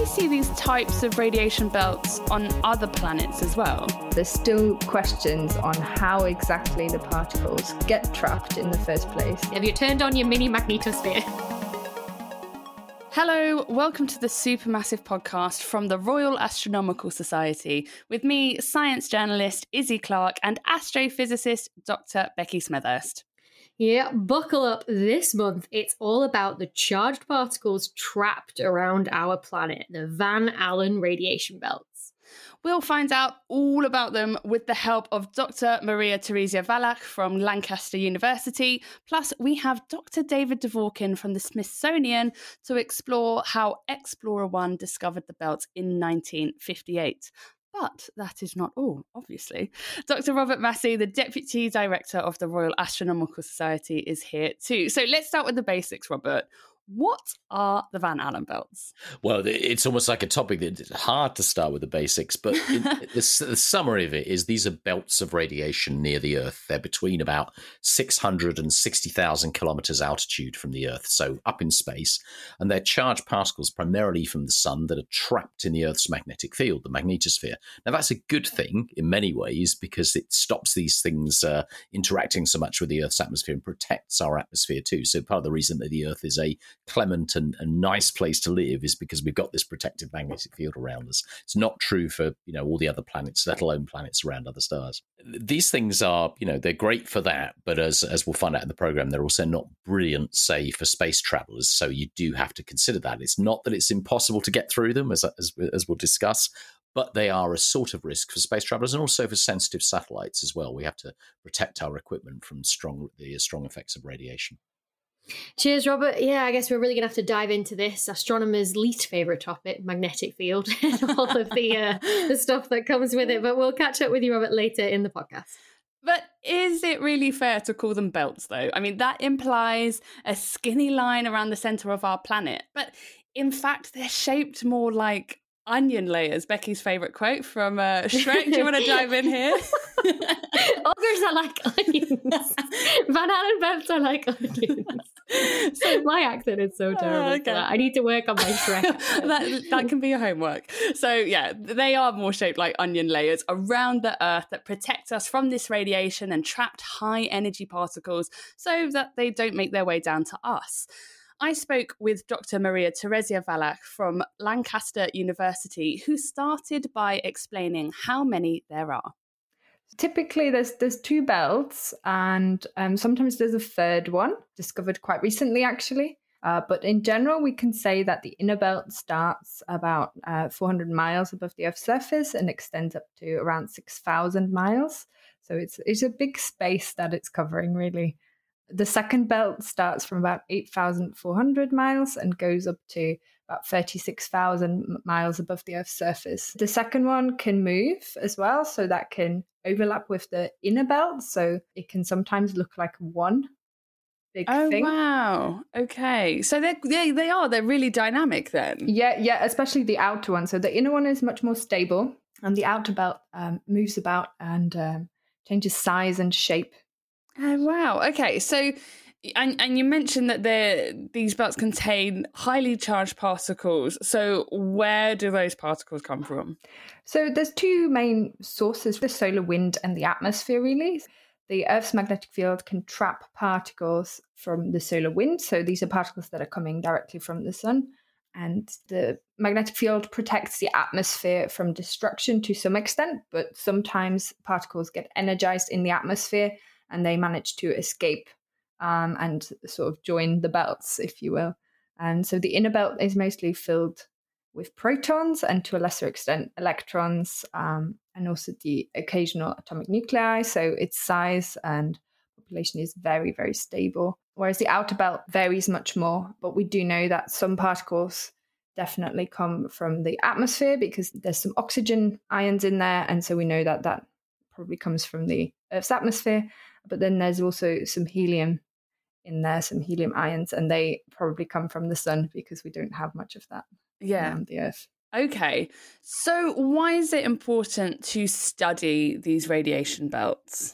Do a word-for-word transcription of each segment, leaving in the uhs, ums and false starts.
see these types of radiation belts on other planets as well? There's still questions on how exactly the particles get trapped in the first place. Have you turned on your mini magnetosphere? Hello, welcome to the Supermassive podcast from the Royal Astronomical Society with me, science journalist Izzy Clark and astrophysicist Doctor Becky Smethurst. Yeah, buckle up. This month, it's all about the charged particles trapped around our planet, the Van Allen radiation belts. We'll find out all about them with the help of Doctor Maria Theresia Wallach from Lancaster University. Plus, we have Doctor David Dvorkin from the Smithsonian to explore how Explorer one discovered the belt in nineteen fifty-eight. But that is not all, obviously. Doctor Robert Massey, the Deputy Director of the Royal Astronomical Society, is here too. So let's start with the basics, Robert. What are the Van Allen belts? Well, it's almost like a topic that's hard to start with the basics, but in, the, the summary of it is these are belts of radiation near the Earth. They're between about six hundred and sixty thousand kilometers altitude from the Earth, so up in space. And they're charged particles primarily from the sun that are trapped in the Earth's magnetic field, the magnetosphere. Now, that's a good thing in many ways because it stops these things uh, interacting so much with the Earth's atmosphere and protects our atmosphere too. So part of the reason that the Earth is a clement and a nice place to live is because we've got this protective magnetic field around us. It's not true for, you know, all the other planets, let alone planets around other stars. These things are, you know, they're great for that, but as as we'll find out in the program, they're also not brilliant, say, for space travelers. So you do have to consider that. It's not that it's impossible to get through them, as as, as we'll discuss, but they are a sort of risk for space travelers and also for sensitive satellites as well. We have to protect our equipment from strong the strong effects of radiation. Cheers, Robert. Yeah, I guess we're really going to have to dive into this astronomers' least favourite topic, magnetic field, and all of the uh, the stuff that comes with it. But we'll catch up with you, Robert, later in the podcast. But is it really fair to call them belts, though? I mean, that implies a skinny line around the centre of our planet. But in fact, they're shaped more like onion layers. Becky's favourite quote from uh, Shrek. Do you want to dive in here? Ogres are like onions. Van Allen belts are like onions. So my accent is so terrible. Uh, okay. I need to work on my Shrek. that, that can be your homework. So yeah, they are more shaped like onion layers around the Earth that protect us from this radiation and trapped high energy particles so that they don't make their way down to us. I spoke with Doctor Maria Theresia Wallach from Lancaster University, who started by explaining how many there are. Typically, there's there's two belts, and um, sometimes there's a third one, discovered quite recently, actually. Uh, but in general, we can say that the inner belt starts about uh, four hundred miles above the Earth's surface and extends up to around six thousand miles. So it's it's a big space that it's covering, really. The second belt starts from about eight thousand four hundred miles and goes up to about thirty-six thousand miles above the Earth's surface. The second one can move as well, so that can overlap with the inner belt, so it can sometimes look like one big oh, thing. Oh, wow. Okay. So they they they are, they're really dynamic then. Yeah, yeah, especially the outer one. So the inner one is much more stable, and the outer belt um, moves about and um, changes size and shape. Oh, wow. Okay. So, and, and you mentioned that these belts contain highly charged particles. So where do those particles come from? So there's two main sources, the solar wind and the atmosphere, really. The Earth's magnetic field can trap particles from the solar wind. So these are particles that are coming directly from the sun. And the magnetic field protects the atmosphere from destruction to some extent, but sometimes particles get energized in the atmosphere and they manage to escape um, and sort of join the belts, if you will. And so the inner belt is mostly filled with protons and to a lesser extent electrons um, and also the occasional atomic nuclei. So its size and population is very, very stable. Whereas the outer belt varies much more. But we do know that some particles definitely come from the atmosphere because there's some oxygen ions in there. And so we know that that probably comes from the Earth's atmosphere. But then there's also some helium in there, some helium ions, and they probably come from the sun because we don't have much of that yeah. around the Earth. Okay. So why is it important to study these radiation belts?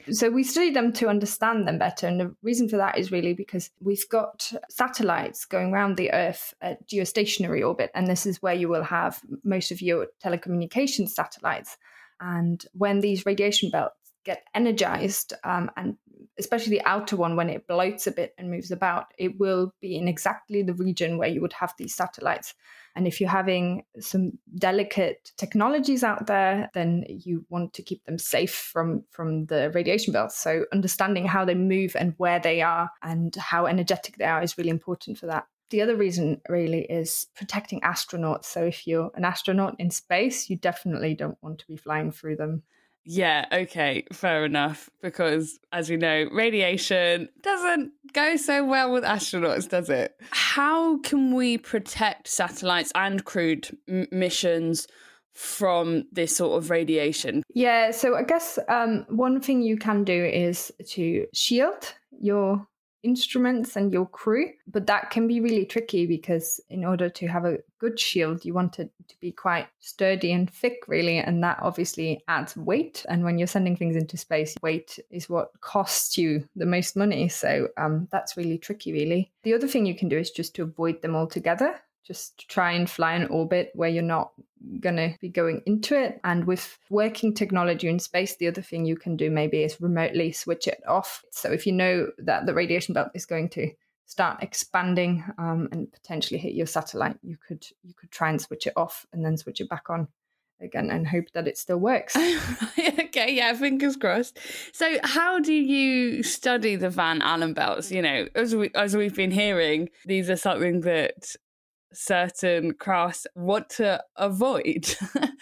So we study them to understand them better. And the reason for that is really because we've got satellites going around the Earth at geostationary orbit. And this is where you will have most of your telecommunications satellites. And when these radiation belts get energized, um, and especially the outer one, when it bloats a bit and moves about, it will be in exactly the region where you would have these satellites. And if you're having some delicate technologies out there, then you want to keep them safe from, from the radiation belts. So understanding how they move and where they are and how energetic they are is really important for that. The other reason really is protecting astronauts. So if you're an astronaut in space, you definitely don't want to be flying through them. Yeah, okay, fair enough. Because as we know, radiation doesn't go so well with astronauts, does it? How can we protect satellites and crewed m- missions from this sort of radiation? Yeah, so I guess um, one thing you can do is to shield your instruments and your crew, but that can be really tricky because in order to have a good shield, you want it to be quite sturdy and thick, really, and that obviously adds weight. And when you're sending things into space, weight is what costs you the most money. So um, that's really tricky, really. The other thing you can do is just to avoid them altogether. Just try and fly an orbit where you're not going to be going into it. And with working technology in space, the other thing you can do maybe is remotely switch it off. So if you know that the radiation belt is going to start expanding um, and potentially hit your satellite, you could you could try and switch it off and then switch it back on again and hope that it still works. Okay, yeah, fingers crossed. So how do you study the Van Allen belts? You know, as, we, as we've been hearing, these are something that certain crafts want to avoid.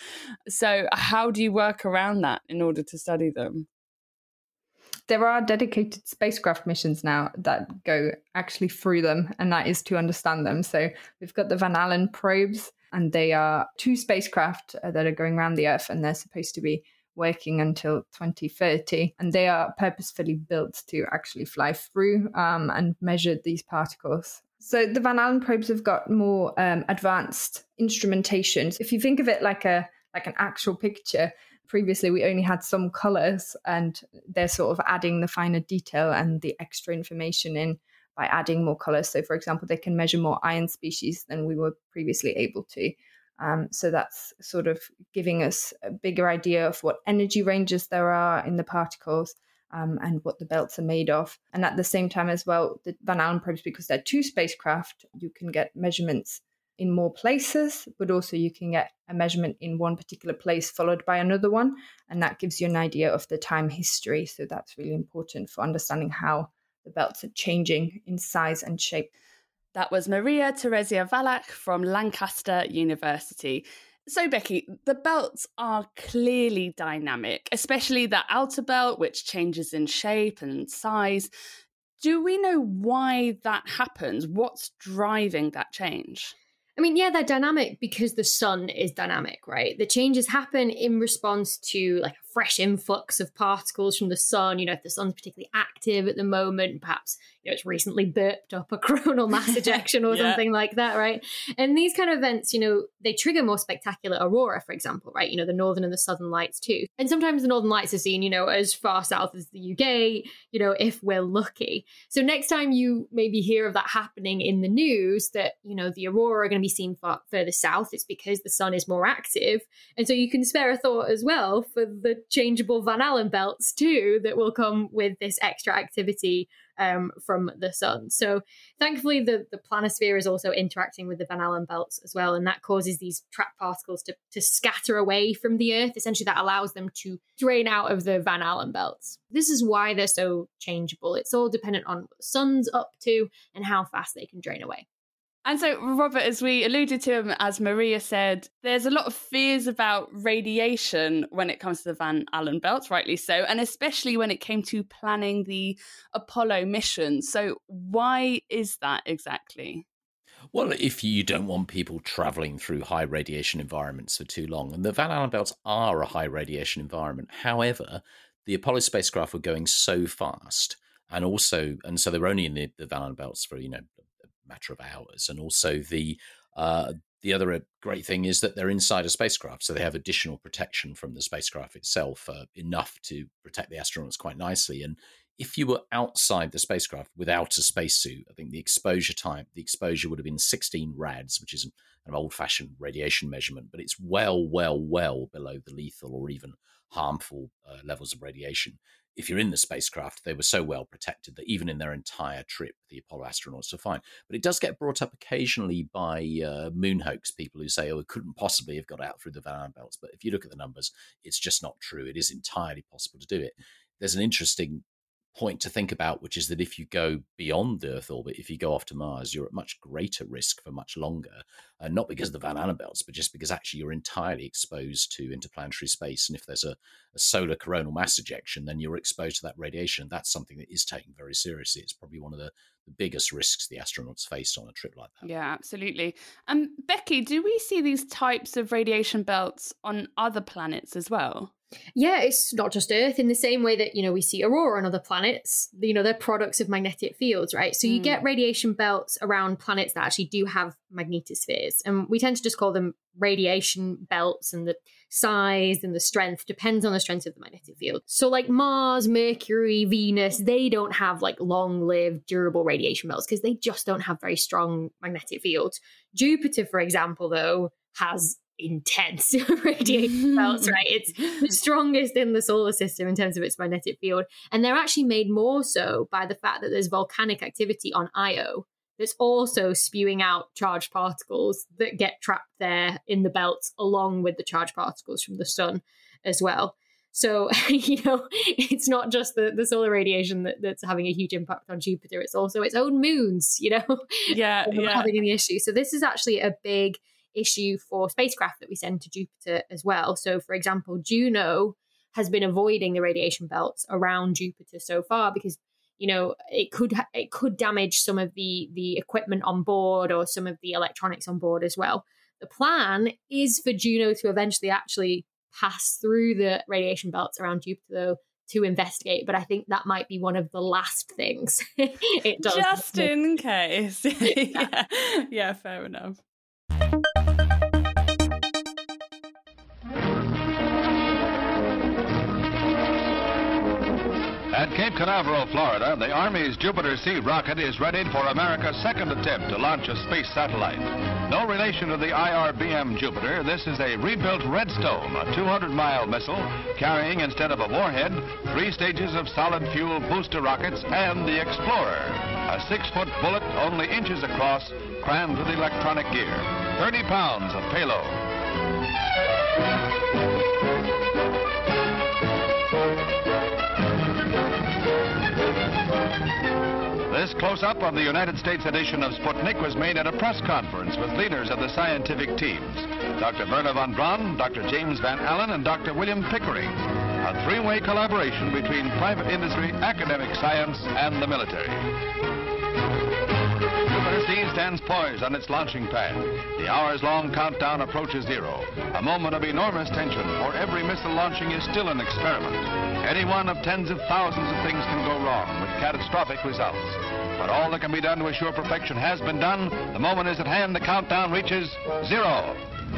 So how do you work around that in order to study them? There are dedicated spacecraft missions now that go actually through them, and that is to understand them. So we've got the Van Allen probes, and they are two spacecraft that are going around the Earth, and they're supposed to be working until twenty thirty. And they are purposefully built to actually fly through um, and measure these particles. So the Van Allen probes have got more um, advanced instrumentations. If you think of it like a like an actual picture, previously we only had some colors, and they're sort of adding the finer detail and the extra information in by adding more colors. So for example, they can measure more iron species than we were previously able to. Um, so that's sort of giving us a bigger idea of what energy ranges there are in the particles. Um, and what the belts are made of. And at the same time as well, the Van Allen probes, because they're two spacecraft, you can get measurements in more places, but also you can get a measurement in one particular place followed by another one. And that gives you an idea of the time history. So that's really important for understanding how the belts are changing in size and shape. That was Maria Terezia Valach from Lancaster University. So, Becky, the belts are clearly dynamic, especially the outer belt, which changes in shape and size. Do we know why that happens? What's driving that change? I mean, yeah, they're dynamic because the sun is dynamic, right? The changes happen in response to like a fresh influx of particles from the sun. You know, if the sun's particularly active at the moment, perhaps, you know, it's recently burped up a coronal mass ejection or yeah. something like that, right? And these kind of events, you know, they trigger more spectacular aurora, for example, right? You know, the northern and the southern lights too. And sometimes the northern lights are seen, you know, as far south as the U K, you know, if we're lucky. So next time you maybe hear of that happening in the news, that, you know, the aurora are going to be seen far further south, it's because the sun is more active. And so you can spare a thought as well for the changeable Van Allen belts too that will come with this extra activity um, from the sun. So thankfully the, the planisphere is also interacting with the Van Allen belts as well, and that causes these trapped particles to, to scatter away from the Earth. Essentially that allows them to drain out of the Van Allen belts. This is why they're so changeable. It's all dependent on what the sun's up to and how fast they can drain away. And so, Robert, as we alluded to, as Maria said, there's a lot of fears about radiation when it comes to the Van Allen belts, rightly so, and especially when it came to planning the Apollo mission. So why is that exactly? Well, if you don't want people travelling through high radiation environments for too long, and the Van Allen belts are a high radiation environment. However, the Apollo spacecraft were going so fast, and also, and so they were only in the, the Van Allen belts for, you know, matter of hours, and also the uh The other great thing is that they're inside a spacecraft, so they have additional protection from the spacecraft itself, uh, enough to protect the astronauts quite nicely. And if you were outside the spacecraft without a spacesuit, I think the exposure time, the exposure would have been sixteen rads, which is an old-fashioned radiation measurement, but it's well, well, well below the lethal or even harmful uh, levels of radiation. If you're in the spacecraft, they were so well protected that even in their entire trip, the Apollo astronauts are fine. But it does get brought up occasionally by uh, moon hoax people who say, oh, it couldn't possibly have got out through the Van Allen belts. But if you look at the numbers, it's just not true. It is entirely possible to do it. There's an interesting point to think about, which is that if you go beyond the Earth orbit, if you go off to Mars, you're at much greater risk for much longer, uh, not because of the Van Allen belts, but just because actually you're entirely exposed to interplanetary space. And if there's a, a solar coronal mass ejection, then you're exposed to that radiation. That's something that is taken very seriously. It's probably one of the, the biggest risks the astronauts face on a trip like that. Yeah, absolutely. Um, Becky, do we see these types of radiation belts on other planets as well? Yeah, it's not just Earth, in the same way that, you know, we see aurora on other planets. You know, they're products of magnetic fields, right? So you mm. get radiation belts around planets that actually do have magnetospheres. And we tend to just call them radiation belts, and the size and the strength depends on the strength of the magnetic field. So like Mars, Mercury, Venus, they don't have like long-lived, durable radiation belts because they just don't have very strong magnetic fields. Jupiter, for example, though, has intense radiation belts, right? It's the strongest in the solar system in terms of its magnetic field. And they're actually made more so by the fact that there's volcanic activity on Io that's also spewing out charged particles that get trapped there in the belts, along with the charged particles from the sun as well. So, you know, it's not just the, the solar radiation that, that's having a huge impact on Jupiter. It's also its own moons, you know, yeah, yeah. having any issue. So this is actually a big issue for spacecraft that we send to Jupiter as well. So, for example, Juno has been avoiding the radiation belts around Jupiter so far because, you know, it could ha- it could damage some of the the equipment on board or some of the electronics on board as well. The plan is for Juno to eventually actually pass through the radiation belts around Jupiter, though, to investigate, but I think that might be one of the last things it does. Just in case. yeah. yeah, fair enough. At Cape Canaveral, Florida, the Army's Jupiter C rocket is ready for America's second attempt to launch a space satellite. No relation to the I R B M Jupiter, this is a rebuilt Redstone, a two hundred mile missile carrying, instead of a warhead, three stages of solid fuel booster rockets and the Explorer, a six-foot bullet only inches across, crammed with electronic gear. thirty pounds of payload. This close-up of the United States edition of Sputnik was made at a press conference with leaders of the scientific teams, Doctor Wernher von Braun, Doctor James Van Allen, and Doctor William Pickering, a three-way collaboration between private industry, academic science, and the military. Jupiter C stands poised on its launching pad. The hours-long countdown approaches zero, a moment of enormous tension, for every missile launching is still an experiment. Any one of tens of thousands of things can go wrong with catastrophic results. But all that can be done to assure perfection has been done. The moment is at hand. The countdown reaches zero.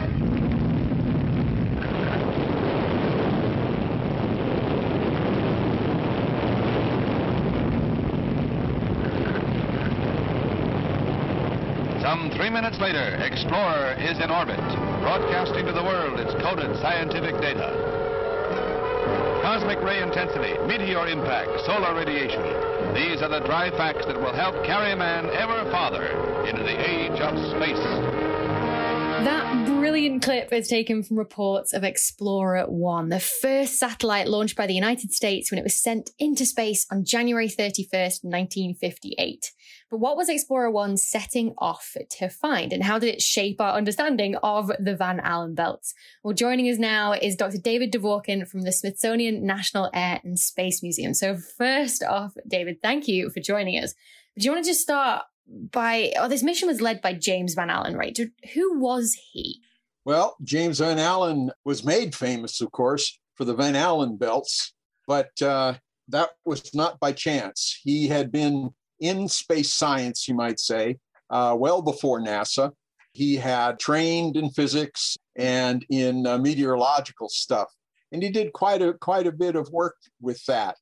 Some three minutes later, Explorer is in orbit, broadcasting to the world its coded scientific data. Cosmic ray intensity, meteor impact, solar radiation. These are the dry facts that will help carry man ever farther into the age of space. That brilliant clip is taken from reports of Explorer one, the first satellite launched by the United States when it was sent into space on January thirty-first, nineteen fifty-eight. But what was Explorer one setting off to find, and how did it shape our understanding of the Van Allen belts? Well, joining us now is Doctor David Dvorkin from the Smithsonian National Air and Space Museum. So first off, David, thank you for joining us. Do you want to just start by, oh, this mission was led by James Van Allen, right? Who was he? Well, James Van Allen was made famous, of course, for the Van Allen belts, but uh, that was not by chance. He had been in space science, you might say, uh, well before NASA. He had trained in physics and in uh, meteorological stuff. And he did quite a, quite a bit of work with that.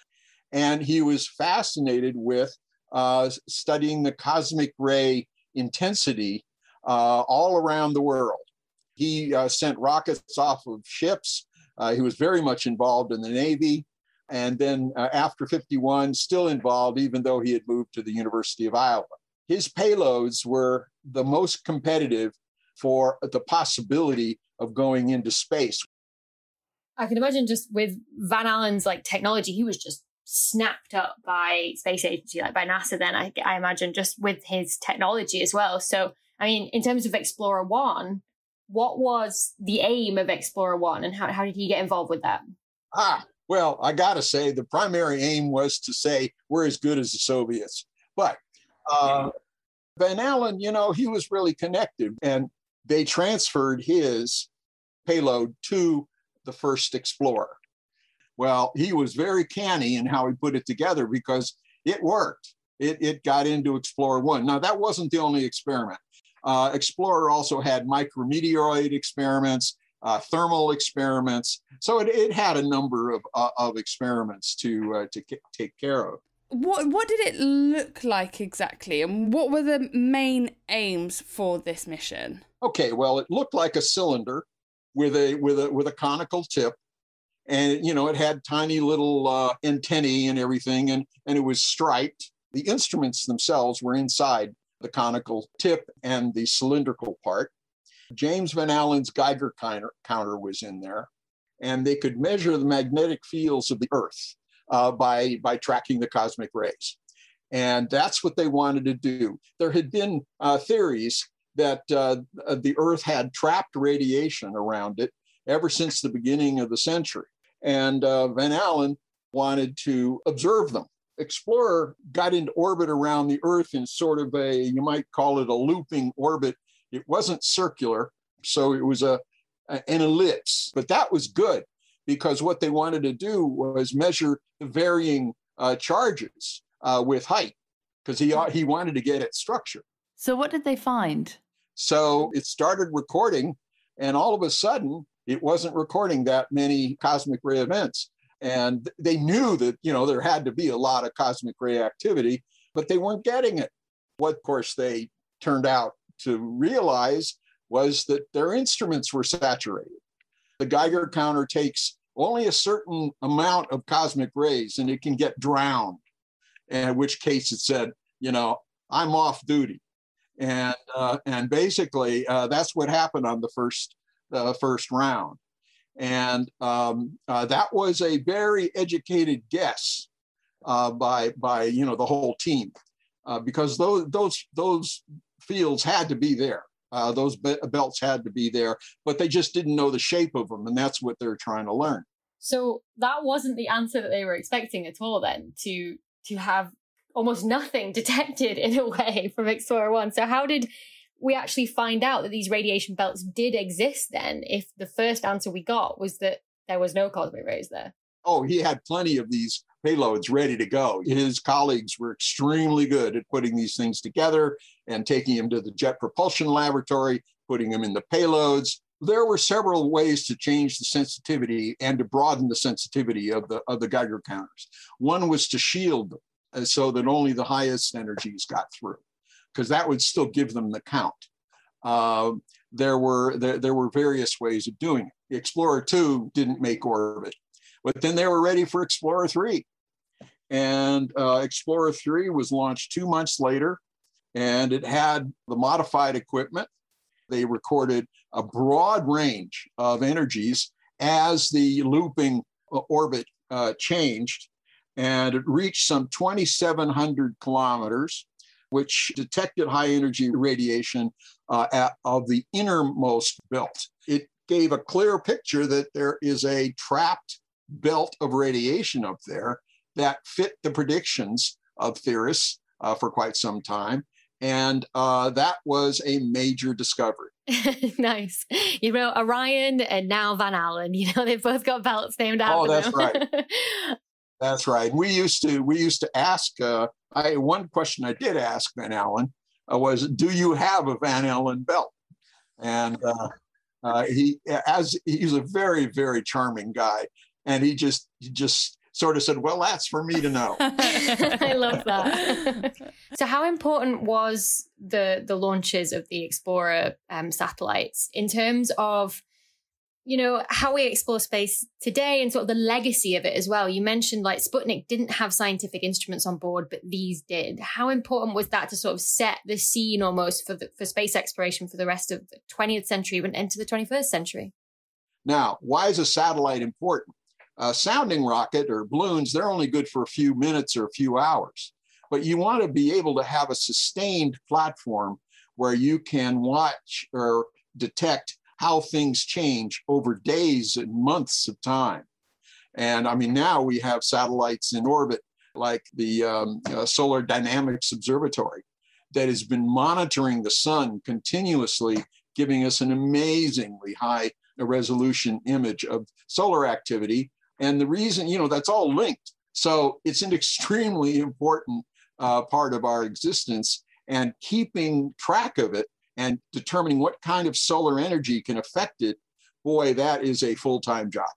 And he was fascinated with uh, studying the cosmic ray intensity uh, all around the world. He uh, sent rockets off of ships. Uh, he was very much involved in the Navy. And then uh, after fifty-one, still involved, even though he had moved to the University of Iowa. His payloads were the most competitive for the possibility of going into space. I can imagine just with Van Allen's like technology, he was just snapped up by space agency, like by NASA then, I, I imagine, just with his technology as well. So, I mean, in terms of Explorer One, what was the aim of Explorer One and how, how did he get involved with that? Ah, well, I got to say the primary aim was to say we're as good as the Soviets. But uh, Van Allen, you know, he was really connected, and they transferred his payload to the first Explorer. Well, he was very canny in how he put it together because it worked. It, it got into Explorer One. Now, that wasn't the only experiment. Uh, Explorer also had micrometeoroid experiments, uh, thermal experiments. So it, it had a number of, uh, of experiments to, uh, to k- take care of. What what did it look like exactly, and what were the main aims for this mission? Okay, well, it looked like a cylinder with a with a with a conical tip, and you know it had tiny little uh, antennae and everything, and and it was striped. The instruments themselves were inside the conical tip and the cylindrical part. James Van Allen's Geiger counter, counter was in there, and they could measure the magnetic fields of the Earth uh, by, by tracking the cosmic rays. And that's what they wanted to do. There had been uh, theories that uh, the Earth had trapped radiation around it ever since the beginning of the century. And uh, Van Allen wanted to observe them. Explorer got into orbit around the Earth in sort of a, you might call it a looping orbit. It wasn't circular, so it was a, a an ellipse, but that was good because what they wanted to do was measure the varying uh, charges uh, with height because he, he wanted to get at structure. So what did they find? So it started recording, and all of a sudden, it wasn't recording that many cosmic ray events. And they knew that, you know, there had to be a lot of cosmic ray activity, but they weren't getting it. What, of course, they turned out to realize was that their instruments were saturated. The Geiger counter takes only a certain amount of cosmic rays and it can get drowned, in which case it said, you know, I'm off duty. And uh, and basically, uh, that's what happened on the first uh, first round. And um, uh, that was a very educated guess uh, by by you know the whole team, uh, because those those those fields had to be there. Uh, those be- belts had to be there, but they just didn't know the shape of them, and that's what they're trying to learn. So that wasn't the answer that they were expecting at all. Then to to have almost nothing detected in a way from Explorer One. So how did we actually find out that these radiation belts did exist then, if the first answer we got was that there was no cosmic rays there? Oh, he had plenty of these payloads ready to go. His colleagues were extremely good at putting these things together and taking them to the Jet Propulsion Laboratory, putting them in the payloads. There were several ways to change the sensitivity and to broaden the sensitivity of the, of the Geiger counters. One was to shield them uh, so that only the highest energies got through, because that would still give them the count. Uh, there were there, there were various ways of doing it. Explorer two didn't make orbit, but then they were ready for Explorer three. And uh, Explorer three was launched two months later, and it had the modified equipment. They recorded a broad range of energies as the looping orbit uh, changed, and it reached some twenty-seven hundred kilometers, which detected high energy radiation uh, at, of the innermost belt. It gave a clear picture that there is a trapped belt of radiation up there that fit the predictions of theorists uh, for quite some time. And uh, that was a major discovery. Nice. You know, Orion and now Van Allen, you know, they've both got belts named after Oh, that's them. right. That's right. We used to we used to ask, uh, I one question I did ask Van Allen uh, was, do you have a Van Allen belt? And uh, uh, he, as he's a very, very charming guy. And he just, he just sort of said, well, that's for me to know. I love that. So how important was the, the launches of the Explorer um, satellites in terms of, you know, how we explore space today and sort of the legacy of it as well? You mentioned like Sputnik didn't have scientific instruments on board, but these did. How important was that to sort of set the scene almost for the, for space exploration for the rest of the twentieth century and into the twenty-first century? Now, why is a satellite important? A sounding rocket or balloons, they're only good for a few minutes or a few hours. But you want to be able to have a sustained platform where you can watch or detect how things change over days and months of time. And I mean, now we have satellites in orbit like the um, uh, Solar Dynamics Observatory that has been monitoring the sun continuously, giving us an amazingly high resolution image of solar activity. And the reason, you know, that's all linked. So it's an extremely important uh, part of our existence, and keeping track of it and determining what kind of solar energy can affect it, boy, that is a full-time job.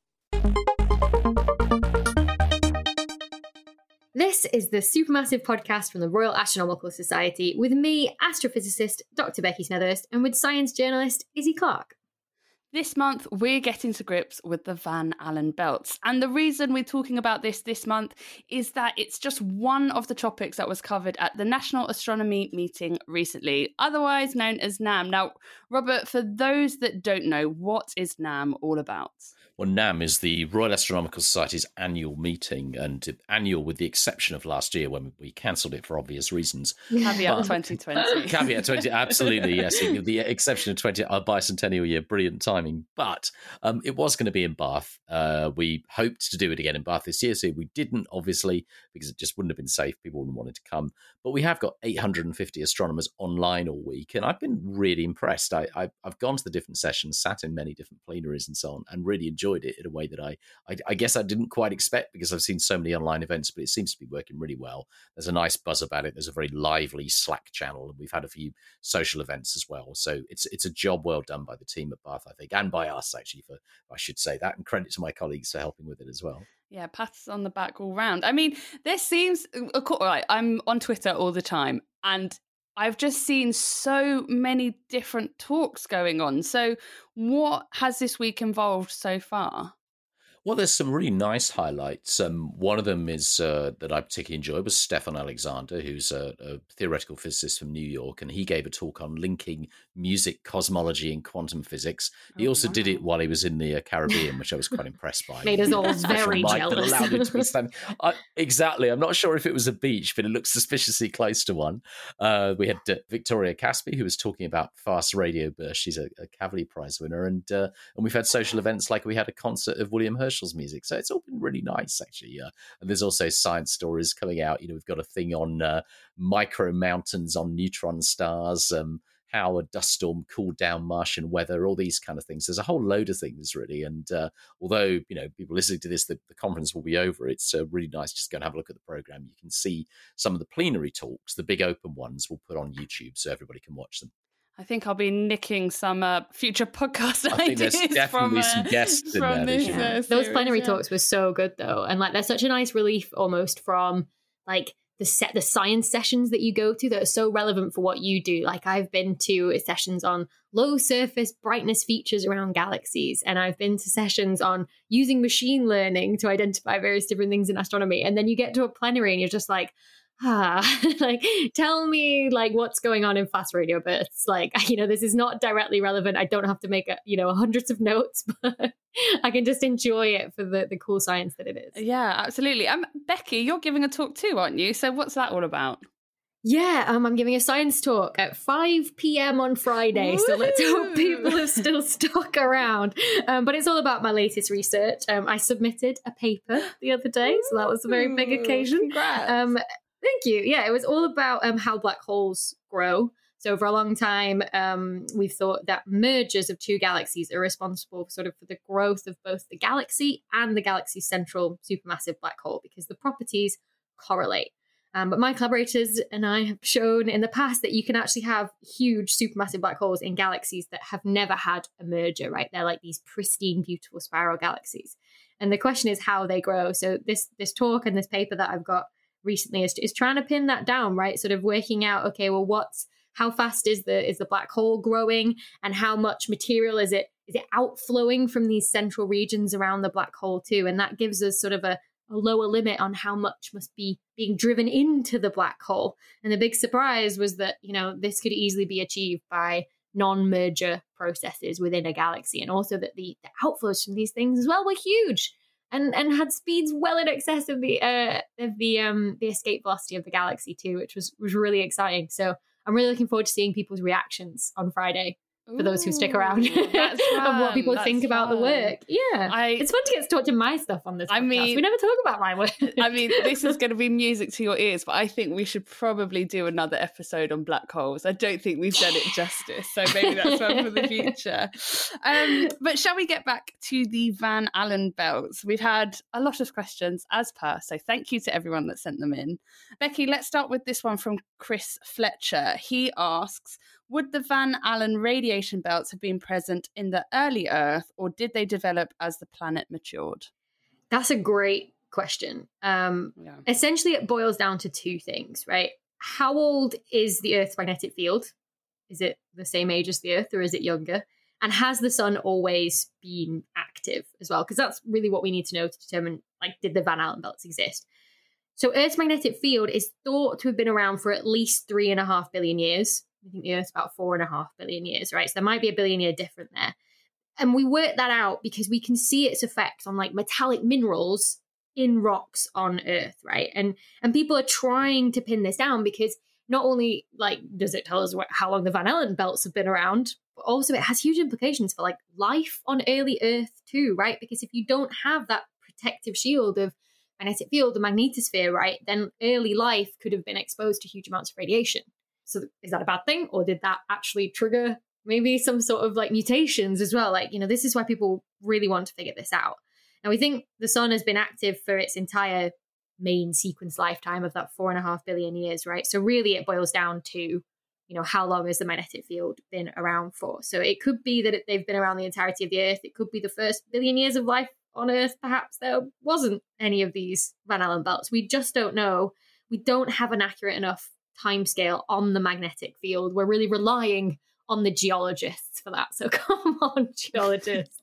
This is the Supermassive podcast from the Royal Astronomical Society with me, astrophysicist Doctor Becky Smethurst, and with science journalist Izzy Clark. This month, we're getting to grips with the Van Allen belts. And the reason we're talking about this this month is that it's just one of the topics that was covered at the National Astronomy meeting recently, otherwise known as NAM. Now, Robert, for those that don't know, what is NAM all about? Well, NAM is the Royal Astronomical Society's annual meeting, and annual with the exception of last year when we cancelled it for obvious reasons. Caveat But, twenty twenty. Caveat twenty, absolutely, yes. The exception of twenty, our bicentennial year, brilliant timing. But um, it was going to be in Bath. Uh, we hoped to do it again in Bath this year, so we didn't, obviously, because it just wouldn't have been safe. People wouldn't want it to come. But we have got eight hundred fifty astronomers online all week, and I've been really impressed. I, I, I've gone to the different sessions, sat in many different plenaries and so on, and really enjoyed it in a way that I, I, I guess I didn't quite expect, because I've seen so many online events, but it seems to be working really well. There's a nice buzz about it. There's a very lively Slack channel, and we've had a few social events as well. So it's it's a job well done by the team at Bath, I think, and by us, actually, for I should say that, and credit to my colleagues for helping with it as well. Yeah, pats on the back all round. I mean, this seems, of course, right, I'm on Twitter all the time, and I've just seen so many different talks going on. So what has this week involved so far? Well, there's some really nice highlights. Um, one of them is uh, that I particularly enjoyed was Stefan Alexander, who's a, a theoretical physicist from New York, and he gave a talk on linking music, cosmology, and quantum physics. He oh, also wow. did it while he was in the uh, Caribbean, which I was quite impressed by. Made us all very jealous. Allowed him to be standing. I, exactly. I'm not sure if it was a beach, but it looked suspiciously close to one. Uh, we had uh, Victoria Caspi, who was talking about fast radio bursts. She's a, a Kavli Prize winner, and uh, and we've had social events like we had a concert of William Herschel music, so it's all been really nice, actually. Uh, and there's also science stories coming out. You know, we've got a thing on uh, micro mountains on neutron stars, um, how a dust storm cooled down Martian weather, all these kind of things. There's a whole load of things, really. And uh, although, you know, people listening to this, the, the conference will be over, it's uh, really nice just go and have a look at the program. You can see some of the plenary talks, the big open ones, we'll put on YouTube so everybody can watch them. I think I'll be nicking some uh, future podcast I think ideas there's definitely from, uh, some guests in from there. this. This Uh, Those series, plenary yeah. talks were so good, though, and like they're such a nice relief almost from like the set the science sessions that you go to that are so relevant for what you do. Like I've been to sessions on low surface brightness features around galaxies, and I've been to sessions on using machine learning to identify various different things in astronomy. And then you get to a plenary and you're just like, ah, like, tell me like what's going on in fast radio bursts. Like, you know, this is not directly relevant. I don't have to make, a, you know, hundreds of notes, but I can just enjoy it for the, the cool science that it is. Yeah, absolutely. Um, Becky, you're giving a talk too, aren't you? So what's that all about? Yeah, um, I'm giving a science talk at five p.m. on Friday, so let's hope people have still stuck around. Um, but it's all about my latest research. Um, I submitted a paper the other day, so that was a very big occasion. Congrats. Um, thank you. Yeah, it was all about um, how black holes grow. So for a long time, um, we've thought that mergers of two galaxies are responsible sort of for the growth of both the galaxy and the galaxy's central supermassive black hole, because the properties correlate. Um, but my collaborators and I have shown in the past that you can actually have huge supermassive black holes in galaxies that have never had a merger, right? They're like these pristine, beautiful spiral galaxies. And the question is how they grow. So this this talk and this paper that I've got recently is, is trying to pin that down, right? Sort of working out, okay, well, what's how fast is the is the black hole growing, and how much material is it is it outflowing from these central regions around the black hole too? And that gives us sort of a a lower limit on how much must be being driven into the black hole. And the big surprise was that, you know, this could easily be achieved by non-merger processes within a galaxy, and also that the, the outflows from these things as well were huge and and had speeds well in excess of the uh, of the um the escape velocity of the galaxy too, which was was really exciting. So I'm really looking forward to seeing people's reactions on Friday. For those who stick around, of what people that's think about fun. the work. Yeah. I, it's fun to get to talk to my stuff on this podcast. I mean, we never talk about my work. I mean, this is going to be music to your ears, but I think we should probably do another episode on black holes. I don't think we've done it justice, so maybe that's one for the future. Um, but shall we get back to the Van Allen belts? We've had a lot of questions as per, so thank you to everyone that sent them in. Becky, let's start with this one from Chris Fletcher. He asks, would the Van Allen radiation belts have been present in the early Earth, or did they develop as the planet matured? That's a great question. Um, yeah. Essentially, it boils down to two things, right? How old is the Earth's magnetic field? Is it the same age as the Earth, or is it younger? And has the sun always been active as well? Because that's really what we need to know to determine, like, did the Van Allen belts exist? So Earth's magnetic field is thought to have been around for at least three and a half billion years. I think the Earth's about four and a half billion years, right? So there might be a billion year difference there. And we work that out because we can see its effect on like metallic minerals in rocks on Earth, right? And and people are trying to pin this down because not only like does it tell us what, how long the Van Allen belts have been around, but also it has huge implications for like life on early Earth too, right? Because if you don't have that protective shield of magnetic field, the magnetosphere, right, then early life could have been exposed to huge amounts of radiation. So is that a bad thing? Or did that actually trigger maybe some sort of like mutations as well? Like, you know, this is why people really want to figure this out. Now, we think the sun has been active for its entire main sequence lifetime of that four and a half billion years, right? So really it boils down to, you know, how long has the magnetic field been around for? So it could be that it, they've been around the entirety of the Earth. It could be the first billion years of life on Earth. Perhaps there wasn't any of these Van Allen belts. We just don't know. We don't have an accurate enough timescale on the magnetic field. We're really relying on the geologists for that. So come on, geologists.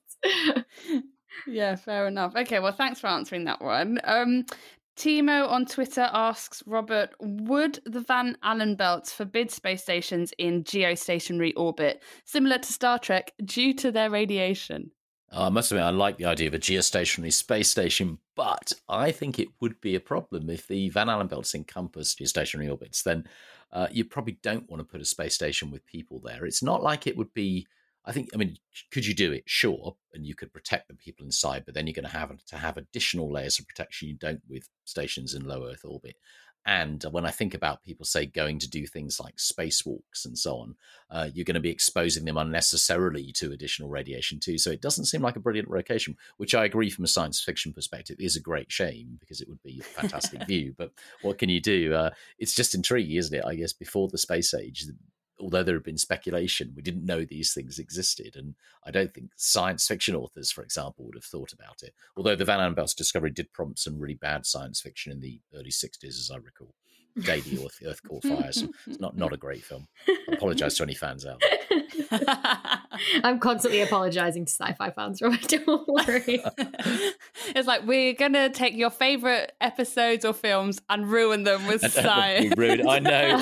Yeah, fair enough. Okay, well, thanks for answering that one. Um, Timo on Twitter asks, Robert, would the Van Allen belts forbid space stations in geostationary orbit, similar to Star Trek, due to their radiation? Uh, I must admit, I like the idea of a geostationary space station, but I think it would be a problem if the Van Allen belts encompass geostationary orbits. Then uh, you probably don't want to put a space station with people there. It's not like it would be, I think, I mean, could you do it? Sure, and you could protect the people inside, but then you're going to have to have additional layers of protection you don't with stations in low Earth orbit. And when I think about people, say, going to do things like spacewalks and so on, uh, you're going to be exposing them unnecessarily to additional radiation too. So it doesn't seem like a brilliant location, which I agree from a science fiction perspective is a great shame because it would be a fantastic view. But what can you do? Uh, it's just intriguing, isn't it? I guess before the space age, although there had been speculation, we didn't know these things existed. And I don't think science fiction authors, for example, would have thought about it. Although the Van Allen belts discovery did prompt some really bad science fiction in the early sixties, as I recall. Day the Earth, Earth Caught Fire. So it's not, not a great film. I apologise to any fans out there. I'm constantly apologising to sci-fi fans, Robert. Don't worry. It's like, we're going to take your favourite episodes or films and ruin them with and, science. Ruin. I know,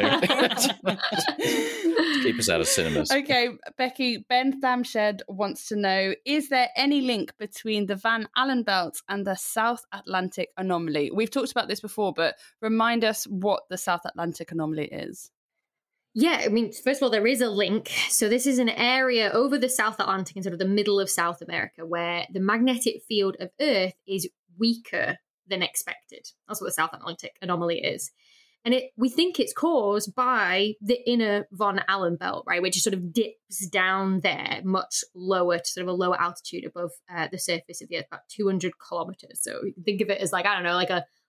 I know. Keep us out of cinemas. Okay, Becky, Ben Thamshed wants to know, is there any link between the Van Allen belts and the South Atlantic anomaly? We've talked about this before, but remind us what the South Atlantic anomaly is. Yeah, I mean, first of all, there is a link. So this is an area over the South Atlantic and sort of the middle of South America where the magnetic field of Earth is weaker than expected. That's what the South Atlantic anomaly is. And it, we think it's caused by the inner Van Allen belt, right, which sort of dips down there much lower to sort of a lower altitude above uh, the surface of the Earth, about two hundred kilometers. So you can think of it as like, I don't know, like a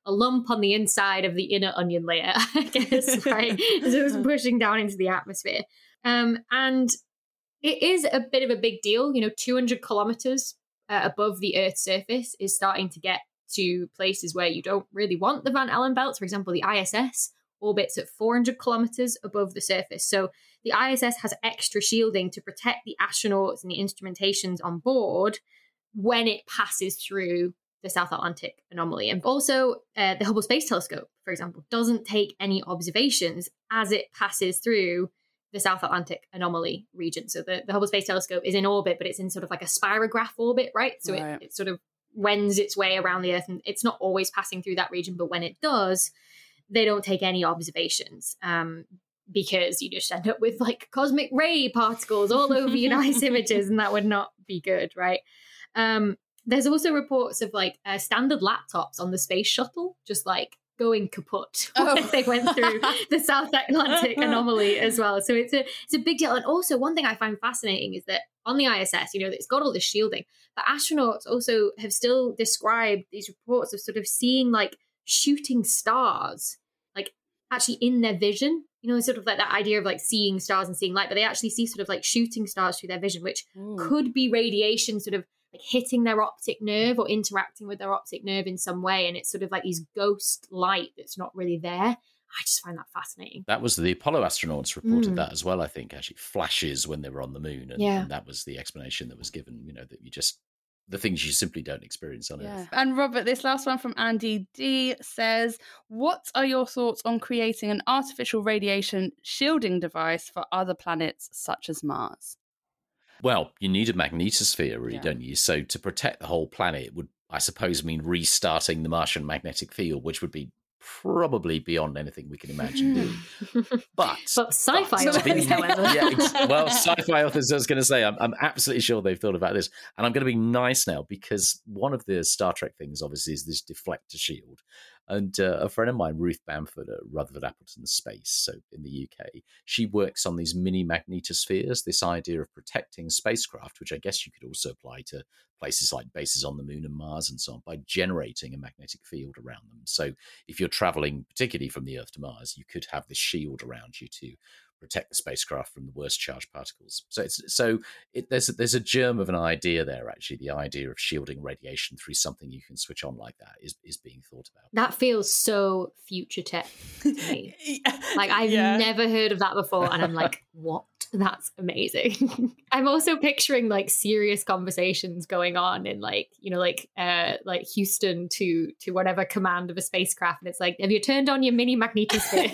a lump on the inside of the inner onion layer, I guess, right? As it was pushing down into the atmosphere. Um, and it is a bit of a big deal. You know, two hundred kilometers uh, above the Earth's surface is starting to get to places where you don't really want the Van Allen belts. For example, the I S S orbits at four hundred kilometers above the surface. So the I S S has extra shielding to protect the astronauts and the instrumentations on board when it passes through the South Atlantic anomaly. And also uh, the Hubble Space Telescope, for example, doesn't take any observations as it passes through the South Atlantic anomaly region. So the, the Hubble Space Telescope is in orbit, but it's in sort of like a spirograph orbit, right? So right. It, it sort of wends its way around the Earth, and it's not always passing through that region, but when it does, they don't take any observations um, because you just end up with like cosmic ray particles all over your nice images, and that would not be good, right? Um, there's also reports of like uh, standard laptops on the space shuttle, just like going kaput oh. when they went through the South Atlantic anomaly as well. So it's a it's a big deal. And also one thing I find fascinating is that on the I S S, you know, it's got all this shielding, but astronauts also have still described these reports of sort of seeing like shooting stars, like actually in their vision, you know, sort of like that idea of like seeing stars and seeing light, but they actually see sort of like shooting stars through their vision, which Ooh. could be radiation sort of like hitting their optic nerve or interacting with their optic nerve in some way. And it's sort of like these ghost light that's not really there. I just find that fascinating. That was the Apollo astronauts reported mm. that as well, I think, actually flashes when they were on the moon. And, yeah. and that was the explanation that was given, you know, that you just, the things you simply don't experience on yeah. Earth. And Robert, this last one from Andy D says, what are your thoughts on creating an artificial radiation shielding device for other planets such as Mars? Well, you need a magnetosphere, really, yeah. don't you? So to protect the whole planet would, I suppose, mean restarting the Martian magnetic field, which would be probably beyond anything we can imagine doing. But, but sci-fi but, authors, however. Yeah, well, sci-fi authors, I was going to say, I'm, I'm absolutely sure they've thought about this. And I'm going to be nice now, because one of the Star Trek things, obviously, is this deflector shield. And uh, a friend of mine, Ruth Bamford at Rutherford Appleton Space, so in the U K, she works on these mini magnetospheres, this idea of protecting spacecraft, which I guess you could also apply to places like bases on the moon and Mars and so on, by generating a magnetic field around them. So if you're traveling, particularly from the Earth to Mars, you could have this shield around you to protect the spacecraft from the worst charged particles. So it's so it, there's a, there's a germ of an idea there. Actually, the idea of shielding radiation through something you can switch on like that is is being thought about. That feels so future tech to me. Like I've yeah. never heard of that before, and I'm like, what? That's amazing. I'm also picturing like serious conversations going on in like, you know, like uh like Houston to to whatever command of a spacecraft, and it's like, have you turned on your mini magnetosphere?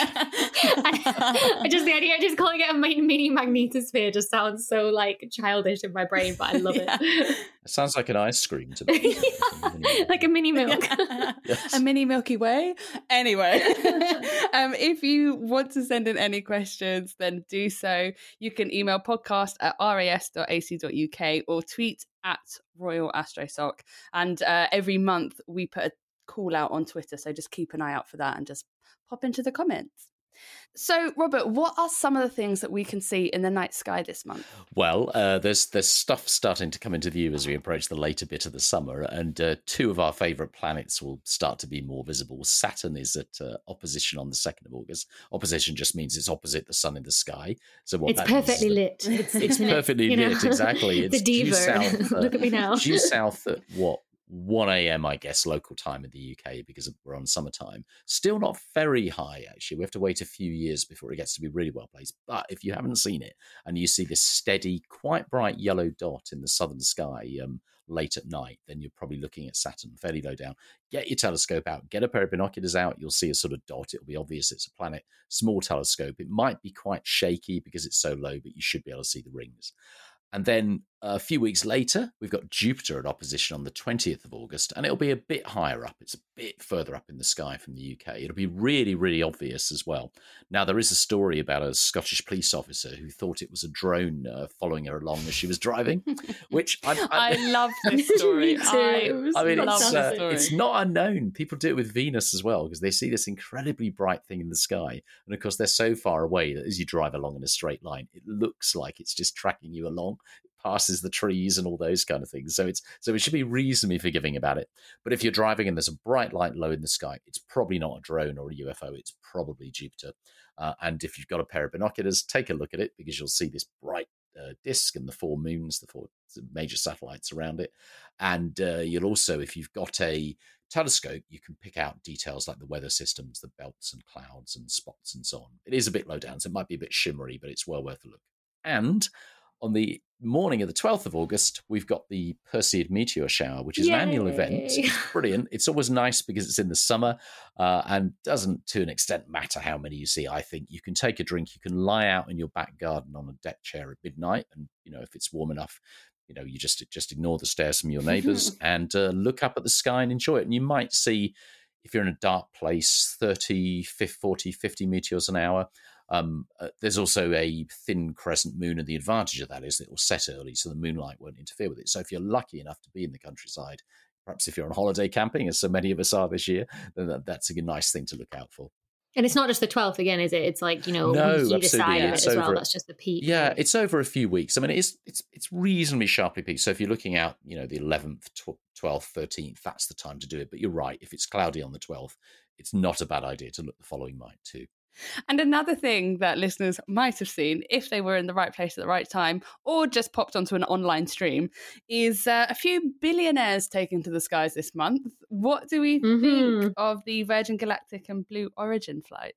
I just the idea of just calling it a mini magnetosphere just sounds so like childish in my brain, but I love yeah. it. It sounds like an ice cream to me. Yeah, like a mini milk. Yes. A mini Milky Way. Anyway, um, if you want to send in any questions, then do so. You can email podcast at ras dot a c dot u k or tweet at Royal Astrosoc. And uh, every month we put a call out on Twitter, so just keep an eye out for that and just pop into the comments. So, Robert, what are some of the things that we can see in the night sky this month? Well, uh, there's there's stuff starting to come into view as we approach the later bit of the summer, and uh, two of our favourite planets will start to be more visible. Saturn is at uh, opposition on the second of August. Opposition just means it's opposite the sun in the sky. So what it's that perfectly means, lit. It's, it's perfectly lit, know? Exactly. It's the diva. Due south, uh, Look at me now. Due south at what? one a.m, I guess, local time in the U K, because we're on summertime. Still not very high, actually. We have to wait a few years before it gets to be really well placed. But if you haven't seen it and you see this steady, quite bright yellow dot in the southern sky um, late at night, then you're probably looking at Saturn fairly low down. Get your telescope out, get a pair of binoculars out. You'll see a sort of dot. It'll be obvious it's a planet. Small telescope. It might be quite shaky because it's so low, but you should be able to see the rings. And then a few weeks later, we've got Jupiter at opposition on the twentieth of August, and it'll be a bit higher up. It's a bit further up in the sky from the U K. It'll be really, really obvious as well. Now, there is a story about a Scottish police officer who thought it was a drone uh, following her along as she was driving, which I, I, I love this story. Me too. I, I mean, love it's, uh, story. it's not unknown. People do it with Venus as well, because they see this incredibly bright thing in the sky. And of course, they're so far away that as you drive along in a straight line, it looks like it's just tracking you along. passes the trees and all those kind of things. So it's so it should be reasonably forgiving about it. But if you're driving and there's a bright light low in the sky, it's probably not a drone or a U F O. It's probably Jupiter. Uh, and if you've got a pair of binoculars, take a look at it, because you'll see this bright uh, disk and the four moons, the four major satellites around it. And uh, you'll also, if you've got a telescope, you can pick out details like the weather systems, the belts and clouds and spots and so on. It is a bit low down, so it might be a bit shimmery, but it's well worth a look. And on the morning of the twelfth of August, we've got the Perseid meteor shower, which is Yay. an annual event. It's brilliant. It's always nice because it's in the summer uh, and doesn't, to an extent, matter how many you see. I think you can take a drink, you can lie out in your back garden on a deck chair at midnight, and you know, if it's warm enough, you know, you just just ignore the stares from your neighbours and uh, look up at the sky and enjoy it. And you might see, if you're in a dark place, thirty, forty, fifty meteors an hour. Um, uh, there's also a thin crescent moon, and the advantage of that is that it will set early, so the moonlight won't interfere with it. So if you're lucky enough to be in the countryside, perhaps if you're on holiday camping, as so many of us are this year, then that, that's a nice thing to look out for. And it's not just the twelfth again, is it? It's like, you know, no, either side of it it's as well. Over, That's just the peak. Yeah, right? It's over a few weeks. I mean, it's it's it's reasonably sharply peaked. So if you're looking out, you know, the eleventh, twelfth, thirteenth, that's the time to do it. But you're right. If it's cloudy on the twelfth, it's not a bad idea to look the following night too. And another thing that listeners might have seen if they were in the right place at the right time, or just popped onto an online stream, is uh, a few billionaires taken to the skies this month. What do we mm-hmm. think of the Virgin Galactic and Blue Origin flights?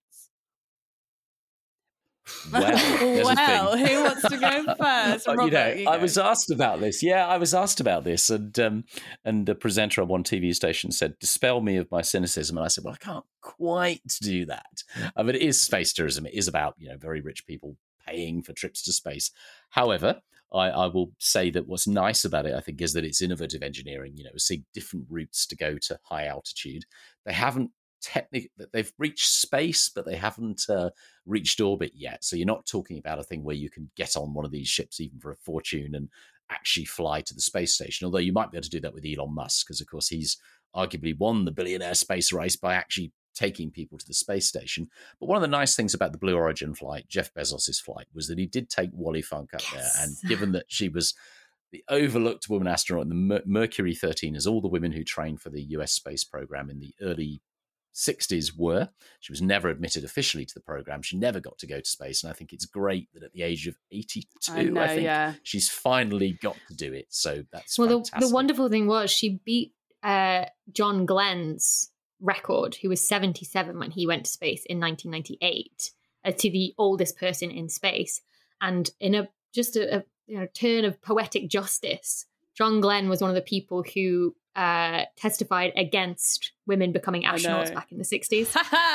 Well, well who wants to go first? Robert, you know, you I go. was asked about this. Yeah, I was asked about this, and um, and the presenter on one T V station said, "Dispel me of my cynicism." And I said, "Well, I can't quite do that." Uh, but it is space tourism. It is about, you know, very rich people paying for trips to space. However, I, I will say that what's nice about it, I think, is that it's innovative engineering. You know, seeing different routes to go to high altitude. They haven't. Technic that they've reached space, but they haven't uh, reached orbit yet. So you're not talking about a thing where you can get on one of these ships even for a fortune and actually fly to the space station. Although you might be able to do that with Elon Musk, because of course he's arguably won the billionaire space race by actually taking people to the space station. But one of the nice things about the Blue Origin flight, Jeff Bezos's flight, was that he did take Wally Funk up yes. there, and given that she was the overlooked woman astronaut in the Mer- Mercury thirteen, as all the women who trained for the U S space program in the early sixties were. She was never admitted officially to the program. She never got to go to space. And I think it's great that at the age of eighty-two, I, know, I think yeah. she's finally got to do it. So that's well, fantastic. The, the wonderful thing was she beat uh, John Glenn's record, who was seventy-seven when he went to space in nineteen ninety-eight, uh, to the oldest person in space. And in a just a, a you know, turn of poetic justice, John Glenn was one of the people who Uh, testified against women becoming astronauts back in the sixties.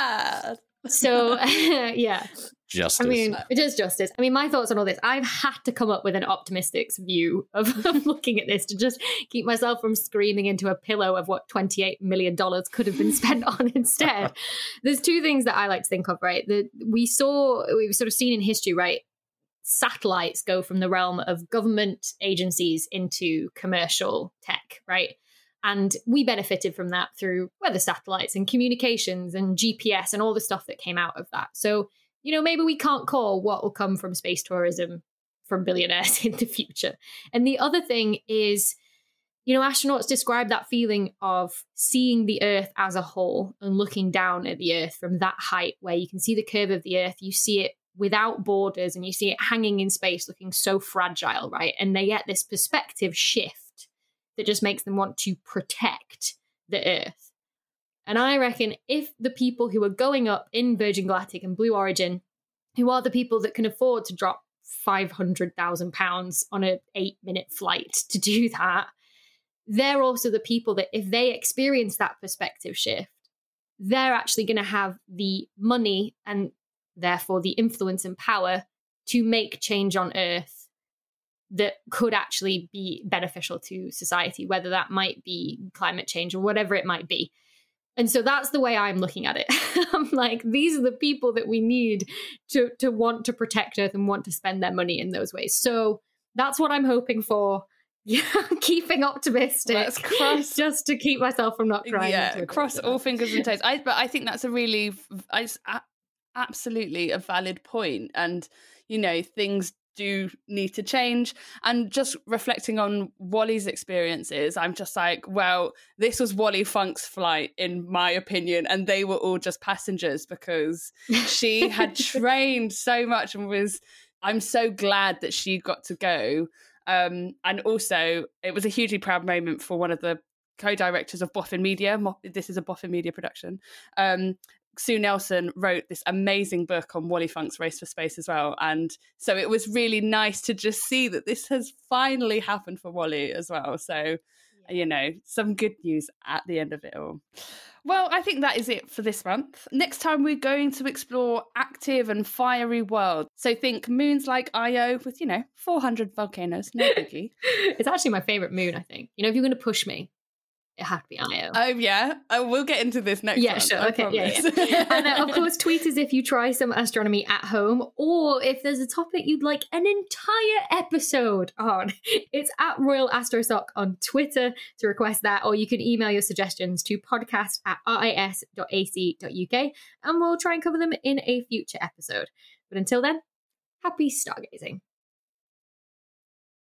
So, yeah. Justice. I mean, it is justice. I mean, my thoughts on all this, I've had to come up with an optimistic view of, of looking at this to just keep myself from screaming into a pillow of what twenty-eight million dollars could have been spent on instead. There's two things that I like to think of, right? The, we saw, we've sort of seen in history, right? Satellites go from the realm of government agencies into commercial tech, right? And we benefited from that through weather satellites and communications and G P S and all the stuff that came out of that. So, you know, maybe we can't call what will come from space tourism from billionaires in the future. And the other thing is, you know, astronauts describe that feeling of seeing the Earth as a whole and looking down at the Earth from that height where you can see the curve of the Earth, you see it without borders, and you see it hanging in space looking so fragile, right? And they get this perspective shift that just makes them want to protect the Earth. And I reckon if the people who are going up in Virgin Galactic and Blue Origin, who are the people that can afford to drop five hundred thousand pounds on an eight-minute flight to do that, they're also the people that if they experience that perspective shift, they're actually going to have the money and therefore the influence and power to make change on Earth that could actually be beneficial to society, whether that might be climate change or whatever it might be. And so that's the way I'm looking at it. I'm like, these are the people that we need to, to want to protect Earth and want to spend their money in those ways. So that's what I'm hoping for. Yeah, keeping optimistic. Let's cross, just to keep myself from not crying. Yeah, cross all fingers and toes. I, but I think that's a really, I, absolutely a valid point. And, you know, things do need to change. And just reflecting on Wally's experiences, I'm just like, well, this was Wally Funk's flight, in my opinion, and they were all just passengers because she had trained so much and was, I'm so glad that she got to go. Um, and also, it was a hugely proud moment for one of the co-directors of Boffin Media. This is a Boffin Media production. Um, Sue Nelson wrote this amazing book on Wally Funk's Race for Space as well. And so it was really nice to just see that this has finally happened for Wally as well. So, yeah. you know, some good news at the end of it all. Well, I think that is it for this month. Next time, we're going to explore active and fiery worlds. So think moons like Io with, you know, four hundred volcanoes. No biggie. It's actually my favourite moon, I think. You know, if you're going to push me, it had to be Io. Oh, yeah. Oh, we'll get into this next yeah, month, sure. I Okay, yeah, yeah. And uh, of course, tweet us if you try some astronomy at home, or if there's a topic you'd like an entire episode on. It's at Royal Astrosoc on Twitter to request that, or you can email your suggestions to podcast at r i s dot a c dot u k, and we'll try and cover them in a future episode. But until then, happy stargazing.